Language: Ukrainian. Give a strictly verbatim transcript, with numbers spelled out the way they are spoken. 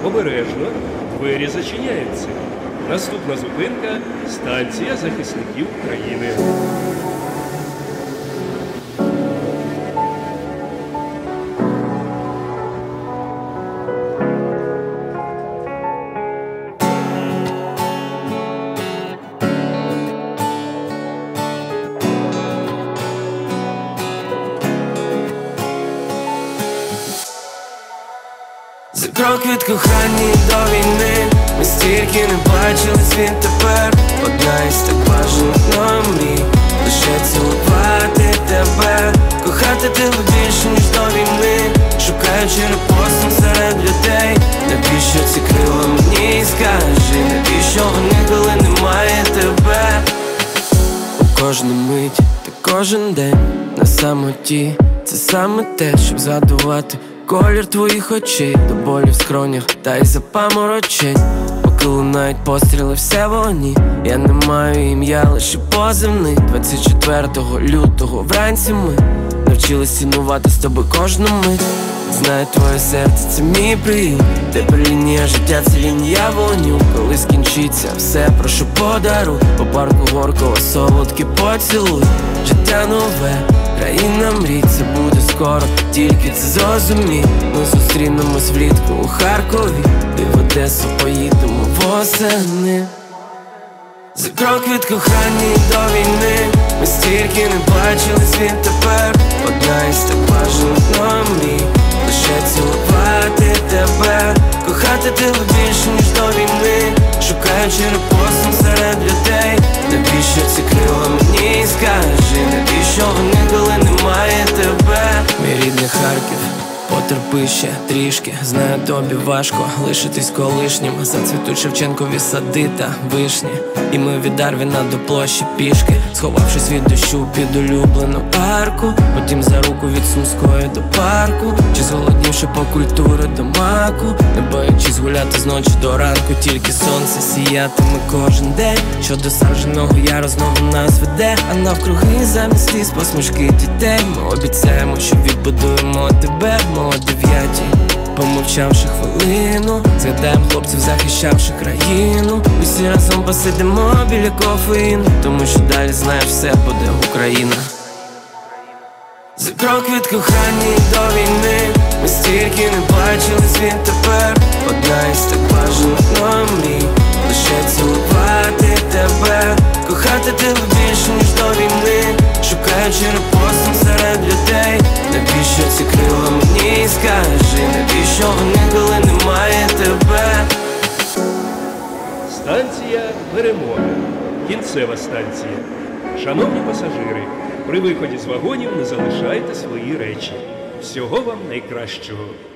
Обережно, двері зачиняються. Наступна зупинка – станція захисників України. За крок від кохання до війни ми стільки не бачились, він тепер одна із так бажаних мною мрій. Лише цілувати тебе, кохати тебе більше, ніж до війни. Шукаючи репостом серед людей. Навіщо ці крила мені, скажи, навіщо вони, коли немає тебе? У кожну мить та кожен день на самоті. Це саме те, щоб задувати колір твоїх очей, до болі в скронях та й запаморочень. Поки лунають постріли, все вогні. Я не маю ім'я, лише позивний. Двадцять четвертого лютого вранці ми навчились цінувати з тобою кожну мить. Знаю, твоє серце, це мій приют. Тепер лінія життя, це лінія вогню. Коли скінчиться все, прошу подаруй. По парку Горького солодкий поцілуй. Життя нове, країна мрій, це буде скоро, тільки це зрозумій. Ми зустрінемось влітку у Харкові, і в Одесу поїдемо восени. За крок від кохання до війни ми стільки не бачились, він тепер одна із так бажаних мною мрій. Лише цілувати тебе, кохати тебе більше, ніж до війни. Шукаючи репостом серед людей. Навіщо ці крила мені, скажи, навіщо вони, коли немає тебе? Мій рідний Харків, потерпи ще трішки. Знаю, тобі важко лишитись колишнім. Зацвітуть Шевченкові сади та вишні. І ми від Дарвіна до площі пішки, сховавшись від дощу під улюблену арку. Потім за руку від Сумської до парку. Чи зголоднівши по культури до маку. Не боячись гуляти з ночі до ранку. Тільки сонце сіятиме кожен день. Що до Сарженого яру знову нас веде. А навкруги замість ліс посмішки дітей. Ми обіцяємо, що відбудуємо тебе о дев'ятій. Помовчавши хвилину, згадаємо хлопців, захищавши країну. Усі разом посидимо біля кофеїну, тому що далі, знаєш, все буде Україна. За крок від кохання до війни ми стільки не бачились, він тепер одна із так бажаних мною мрій. Лише цілувати тебе, кохати тебе більше, ніж до війни. Шукаючи репостом серед людей. Навіщо ці крила мені, скажи, навіщо вони, коли немає тебе? Станція Перемога. Кінцева станція. Шановні пасажири, при виході з вагонів не залишайте свої речі. Всього вам найкращого.